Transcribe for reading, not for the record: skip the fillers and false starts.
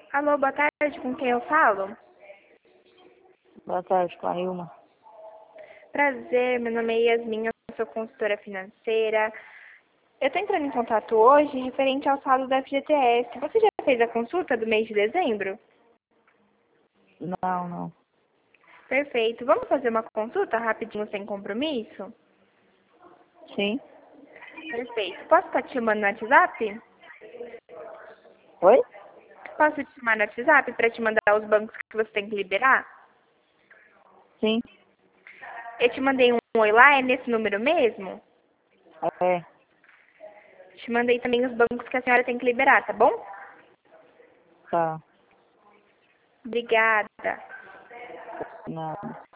Alô, boa tarde, com quem eu falo? Boa tarde, com a Ilma. Prazer, meu nome é Yasmin, eu sou consultora financeira. Eu estou entrando em contato hoje referente ao saldo da FGTS. Você já fez a consulta do mês de dezembro? Não, não. Perfeito. Vamos fazer uma consulta rapidinho, sem compromisso? Sim? Perfeito. Posso estar te chamando no WhatsApp? Oi? Posso te chamar no WhatsApp para te mandar os bancos que você tem que liberar? Sim. Eu te mandei um oi lá, é nesse número mesmo? É. Te mandei também os bancos que a senhora tem que liberar, tá bom? Tá. Obrigada. Nada.